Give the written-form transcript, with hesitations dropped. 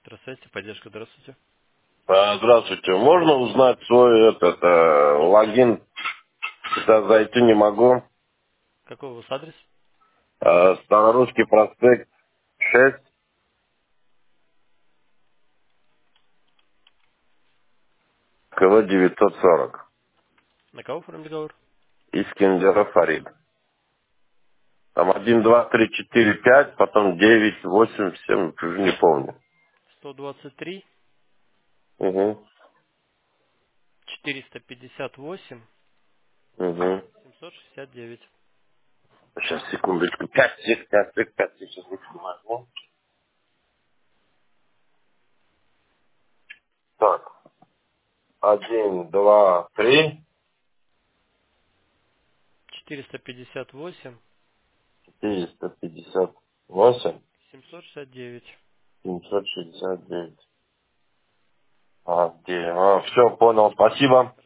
Центр связи, поддержка, здравствуйте. Здравствуйте. Можно узнать свой логин? Сейчас зайти не могу. Какой у вас адрес? Старорусский проспект 6, КВ 940. На кого оформили договор? Искендеров Фарид. Там 1, 2, 3, 4, 5, потом 9, 8, 7, уже не помню. 123 Угу. 458 Угу. 769. Сейчас, секундочку. 5, 5, 5, 5, сейчас возьму. Так. 1, 2, 3, 458 458, 769. 769. Все, понял, спасибо.